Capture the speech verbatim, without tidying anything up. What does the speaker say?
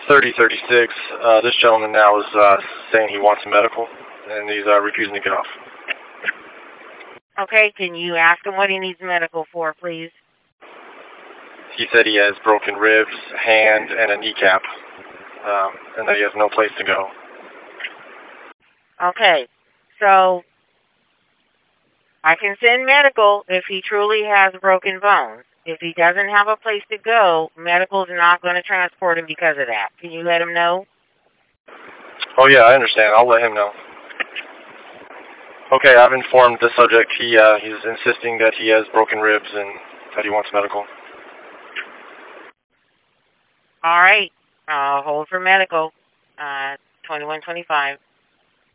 thirty thirty-six. Uh, this gentleman now is uh, saying he wants medical, and he's uh, refusing to get off. Okay, can you ask him what he needs medical for, please? He said he has broken ribs, hand, and a kneecap, um, and that he has no place to go. Okay, so I can send medical if he truly has broken bones. If he doesn't have a place to go, medical's not going to transport him because of that. Can you let him know? Oh, yeah, I understand. I'll let him know. Okay, I've informed the subject. He uh, he's insisting that he has broken ribs and that he wants medical. All right. I'll hold for medical. Uh, twenty-one twenty-five.